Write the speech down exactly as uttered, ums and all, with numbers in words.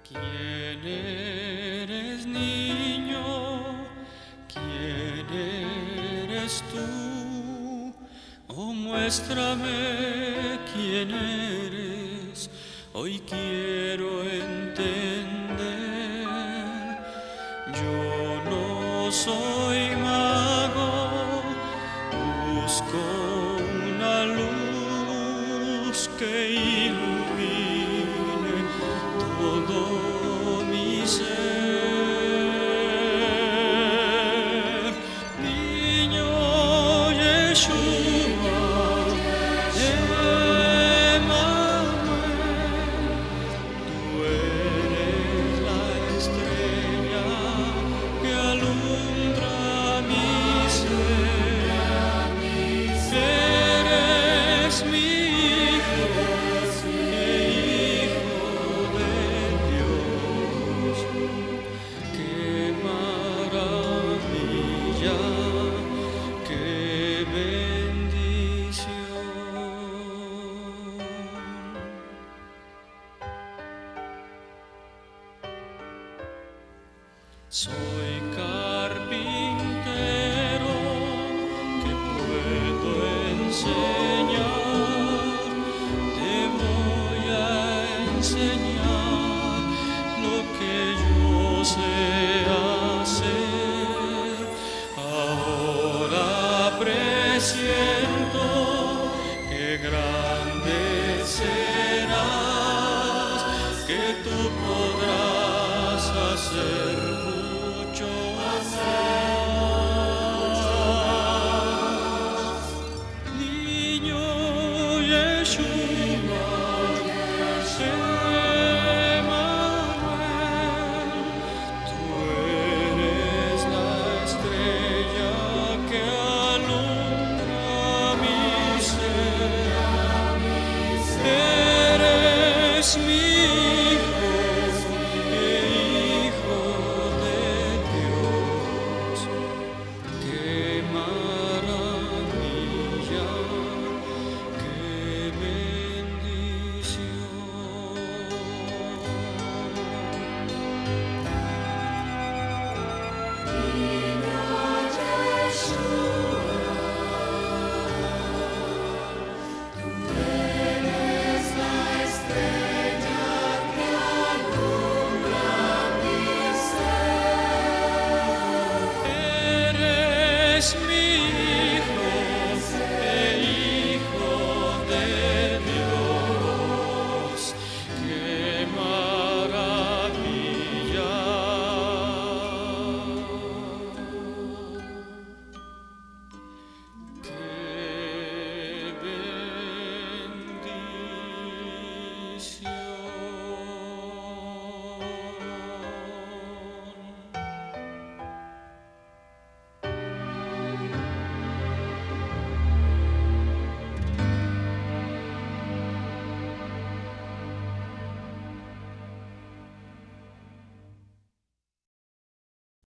¿Quién eres, niño? ¿Quién eres tú? Oh, muéstrame quién eres, hoy quiero entender. Yo no soy mago, busco una luz que ilumine todo mi ser. Niño Yeshua, Emmanuel, tú eres la estrella que alumbra mi ser. Eres mi hijo, hijo de Dios. Qué maravilla, qué bendición. Soy carpintero que puedo enseñar, te voy a enseñar lo que yo sé hacer. Ahora presiento que grande será